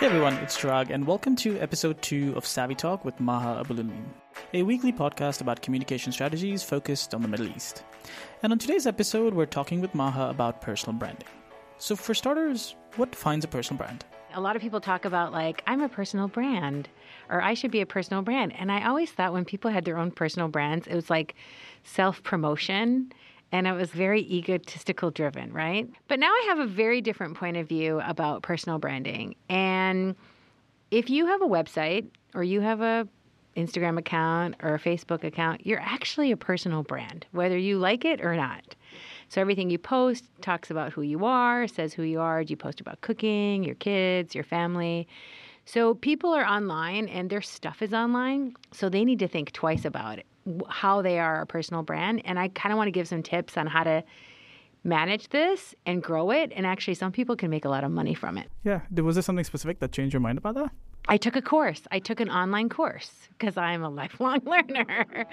Hey everyone, it's Chirag, and welcome to episode 2 of Savvy Talk with Maha Abulunin, a weekly podcast about communication strategies focused on the Middle East. And on today's episode, we're talking with Maha about personal branding. So for starters, what defines a personal brand? A lot of people talk about like, I'm a personal brand, or I should be a personal brand. And I always thought when people had their own personal brands, it was like self-promotion. And it was very egotistical driven, right? But now I have a very different point of view about personal branding. And if you have a website or you have a Instagram account or a Facebook account, you're actually a personal brand, whether you like it or not. So everything you post talks about who you are, says who you are. Do you post about cooking, your kids, your family? So people are online and their stuff is online, so they need to think twice about it, how they are a personal brand. And I kind of want to give some tips on how to manage this and grow it. And actually, some people can make a lot of money from it. Yeah, was there something specific that changed your mind about that? I took a course. I took an online course because I'm a lifelong learner.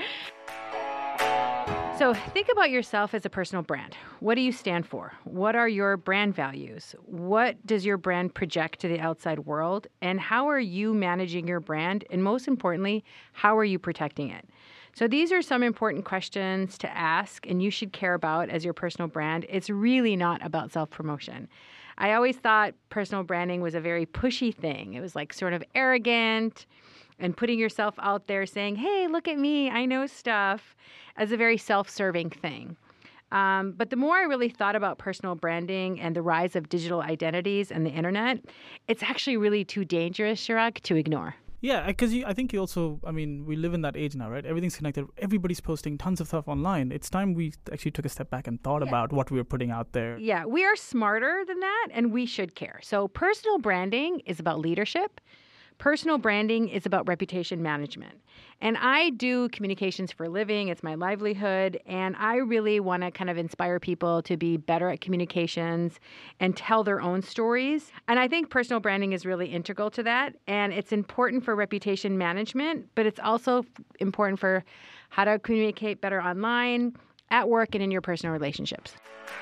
So think about yourself as a personal brand. What do you stand for? What are your brand values? What does your brand project to the outside world? And how are you managing your brand? And most importantly, how are you protecting it? So these are some important questions to ask and you should care about as your personal brand. It's really not about self-promotion. I always thought personal branding was a very pushy thing. It was like sort of arrogant and putting yourself out there saying, hey, look at me, I know stuff, as a very self-serving thing. But the more I really thought about personal branding and the rise of digital identities and the internet, it's actually really too dangerous, Chirag, to ignore. Yeah, because I think you also, we live in that age now, right? Everything's connected. Everybody's posting tons of stuff online. It's time we actually took a step back and thought about what we were putting out there. Yeah, we are smarter than that, and we should care. So personal branding is about leadership. Personal branding is about reputation management. And I do communications for a living. It's my livelihood. And I really want to kind of inspire people to be better at communications and tell their own stories. And I think personal branding is really integral to that. And it's important for reputation management, but it's also important for how to communicate better online, at work, and in your personal relationships.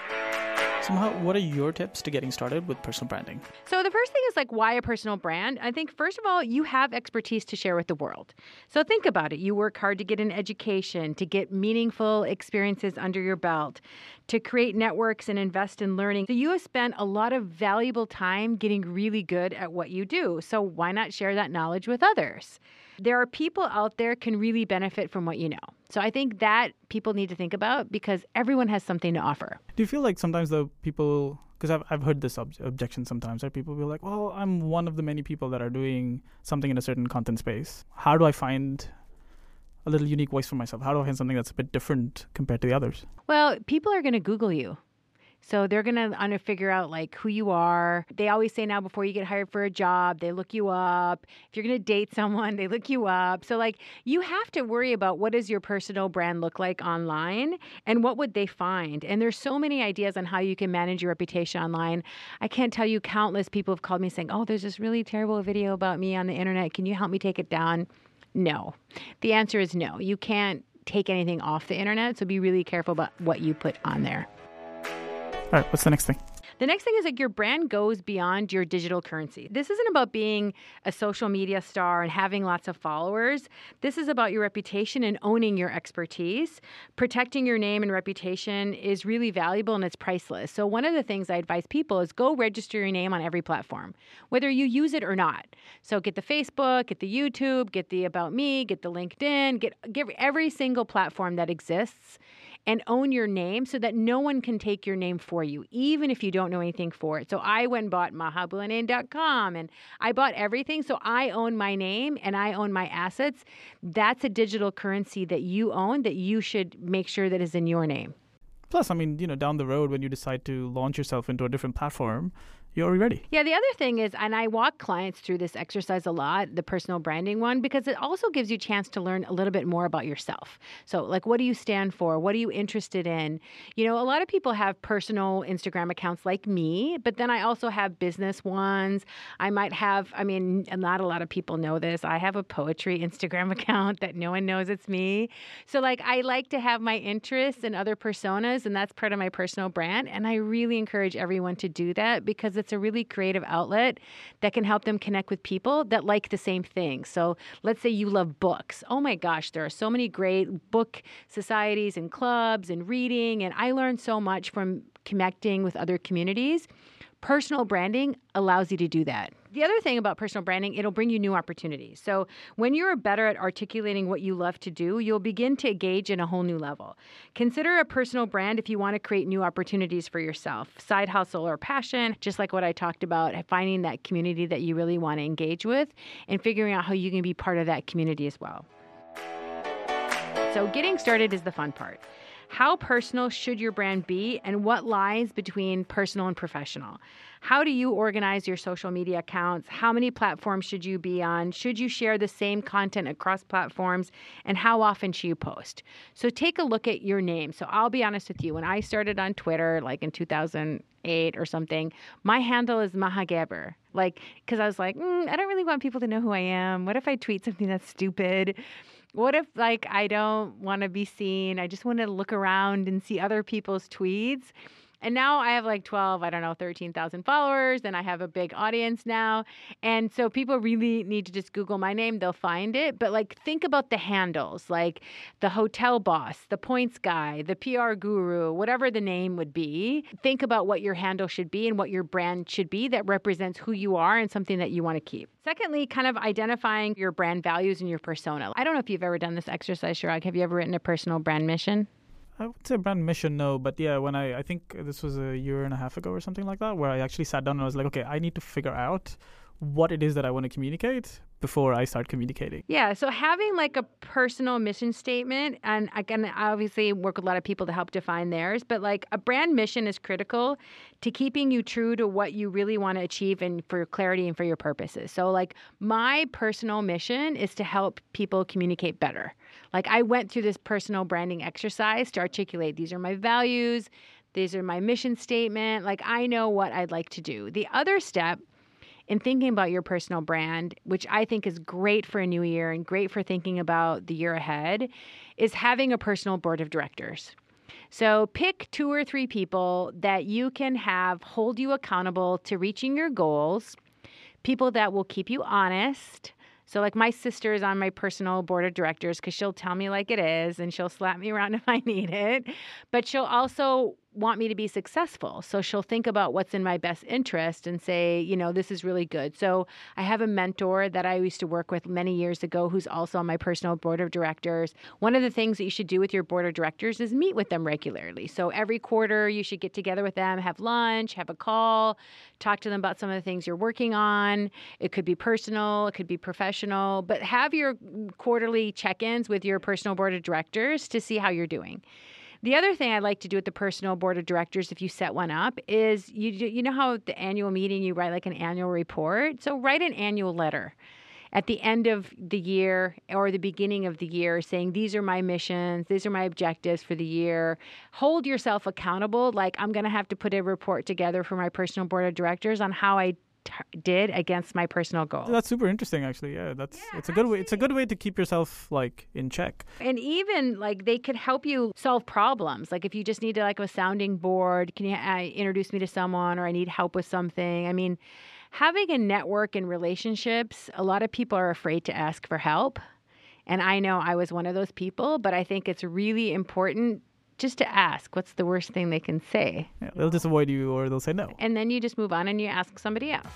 So, Maha, what are your tips to getting started with personal branding? So the first thing is like, why a personal brand? I think, first of all, you have expertise to share with the world. So think about it. You work hard to get an education, to get meaningful experiences under your belt, to create networks and invest in learning. So you have spent a lot of valuable time getting really good at what you do. So why not share that knowledge with others? There are people out there can really benefit from what you know. So I think that people need to think about because everyone has something to offer. Do you feel like sometimes the people, because I've heard this objection sometimes, right? People will be like, well, I'm one of the many people that are doing something in a certain content space. How do I find a little unique voice for myself? How do I find something that's a bit different compared to the others? Well, people are going to Google you. So they're going to figure out like who you are. They always say now before you get hired for a job, they look you up. If you're going to date someone, they look you up. So like you have to worry about what does your personal brand look like online and what would they find? And there's so many ideas on how you can manage your reputation online. I can't tell you, countless people have called me saying, oh, there's this really terrible video about me on the internet. Can you help me take it down? No. The answer is no. You can't take anything off the internet. So be really careful about what you put on there. All right, what's the next thing? The next thing is like your brand goes beyond your digital currency. This isn't about being a social media star and having lots of followers. This is about your reputation and owning your expertise. Protecting your name and reputation is really valuable and it's priceless. So one of the things I advise people is go register your name on every platform, whether you use it or not. So get the Facebook, get the YouTube, get the About Me, get the LinkedIn, get every single platform that exists and own your name so that no one can take your name for you, even if you don't know anything for it. So I went and bought mahabulunin.com and I bought everything. So I own my name and I own my assets. That's a digital currency that you own that you should make sure that is in your name. Plus, down the road when you decide to launch yourself into a different platform, you're already ready. Yeah, the other thing is, and I walk clients through this exercise a lot, the personal branding one, because it also gives you a chance to learn a little bit more about yourself. So like, what do you stand for? What are you interested in? A lot of people have personal Instagram accounts like me, but then I also have business ones. I might have, not a lot of people know this. I have a poetry Instagram account that no one knows it's me. So like, I like to have my interests and other personas, and that's part of my personal brand. And I really encourage everyone to do that because it's it's a really creative outlet that can help them connect with people that like the same thing. So let's say you love books. Oh my gosh, there are so many great book societies and clubs and reading, and I learned so much from connecting with other communities. Personal branding allows you to do that. The other thing about personal branding, it'll bring you new opportunities. So when you're better at articulating what you love to do, you'll begin to engage in a whole new level. Consider a personal brand if you want to create new opportunities for yourself, side hustle or passion, just like what I talked about, finding that community that you really want to engage with and figuring out how you can be part of that community as well. So getting started is the fun part. How personal should your brand be, and what lies between personal and professional? How do you organize your social media accounts? How many platforms should you be on? Should you share the same content across platforms? And how often should you post? So take a look at your name. So I'll be honest with you. When I started on Twitter, like in 2008 or something, my handle is Maha Gaber. Because I was like, I don't really want people to know who I am. What if I tweet something that's stupid? What if, I don't want to be seen? I just want to look around and see other people's tweets. And now I have 13,000 followers, and I have a big audience now. And so people really need to just Google my name. They'll find it. But think about the handles, like the hotel boss, the points guy, the PR guru, whatever the name would be. Think about what your handle should be and what your brand should be that represents who you are and something that you want to keep. Secondly, kind of identifying your brand values and your persona. I don't know if you've ever done this exercise, Chirag. Have you ever written a personal brand mission? I would say brand mission, no. But yeah, when I think this was a year and a half ago or something like that, where I actually sat down and I was like, okay, I need to figure out what it is that I want to communicate before I start communicating. Yeah, so having a personal mission statement, and again, I obviously work with a lot of people to help define theirs, but a brand mission is critical to keeping you true to what you really want to achieve and for clarity and for your purposes. So my personal mission is to help people communicate better. I went through this personal branding exercise to articulate, these are my values, these are my mission statement. I know what I'd like to do. The other step in thinking about your personal brand, which I think is great for a new year and great for thinking about the year ahead, is having a personal board of directors. So pick 2 or 3 people that you can have hold you accountable to reaching your goals, people that will keep you honest. So my sister is on my personal board of directors because she'll tell me like it is and she'll slap me around if I need it. But she'll also want me to be successful. So she'll think about what's in my best interest and say, this is really good. So I have a mentor that I used to work with many years ago who's also on my personal board of directors. One of the things that you should do with your board of directors is meet with them regularly. So every quarter you should get together with them, have lunch, have a call, talk to them about some of the things you're working on. It could be personal, it could be professional, but have your quarterly check-ins with your personal board of directors to see how you're doing. The other thing I like to do with the personal board of directors, if you set one up, is you know how at the annual meeting you write an annual report? So write an annual letter at the end of the year or the beginning of the year saying, these are my missions, these are my objectives for the year. Hold yourself accountable. I'm going to have to put a report together for my personal board of directors on how I did against my personal goals. That's super interesting, actually. Yeah, it's a good way. It's a good way to keep yourself in check. And even they could help you solve problems. If you just need a sounding board, can you introduce me to someone, or I need help with something? I mean, having a network and relationships, a lot of people are afraid to ask for help. And I know I was one of those people, but I think it's really important just to ask. What's the worst thing they can say? Yeah, they'll just avoid you or they'll say no. And then you just move on and you ask somebody else.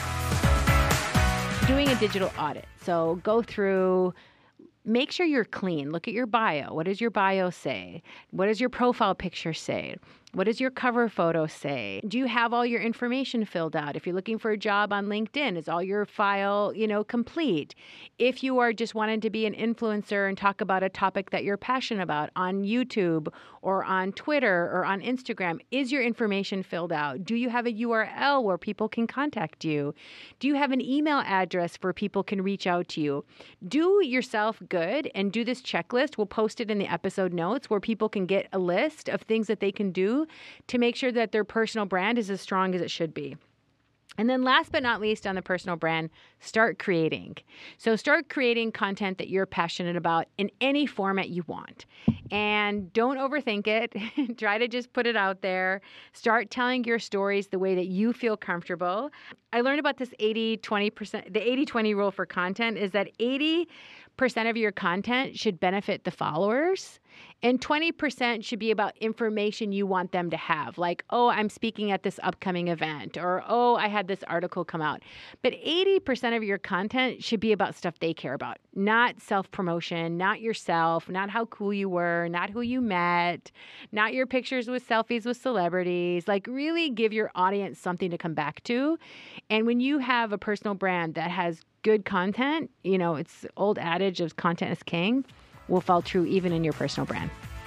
Doing a digital audit. So go through, make sure you're clean. Look at your bio. What does your bio say? What does your profile picture say? What does your cover photo say? Do you have all your information filled out? If you're looking for a job on LinkedIn, is all your file, complete? If you are just wanting to be an influencer and talk about a topic that you're passionate about on YouTube or on Twitter or on Instagram, is your information filled out? Do you have a URL where people can contact you? Do you have an email address where people can reach out to you? Do yourself good and do this checklist. We'll post it in the episode notes where people can get a list of things that they can do to make sure that their personal brand is as strong as it should be. And then last but not least on the personal brand, start creating. So start creating content that you're passionate about in any format you want. And don't overthink it. Try to just put it out there. Start telling your stories the way that you feel comfortable. I learned about this 80-20%, the 80-20 rule for content is that 80% of your content should benefit the followers and 20% should be about information you want them to have. Like, oh, I'm speaking at this upcoming event, or, oh, I had this article come out. But 80% of your content should be about stuff they care about, not self-promotion, not yourself, not how cool you were, not who you met, not your pictures with selfies with celebrities. Like, really give your audience something to come back to. And when you have a personal brand that has good content, it's old adage of content is king, will fall true even in your personal brand.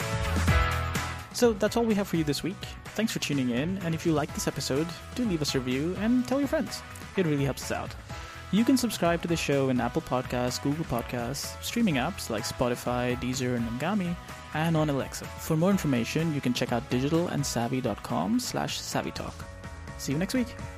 So that's all we have for you this week. Thanks for tuning in, and if you like this episode, do leave us a review and tell your friends. It really helps us out. You can subscribe to the show in Apple Podcasts, Google Podcasts, streaming apps like Spotify, Deezer, and Ngami, and on Alexa. For more information, you can check out digitalandsavvy.com/savvytalk. See you next week.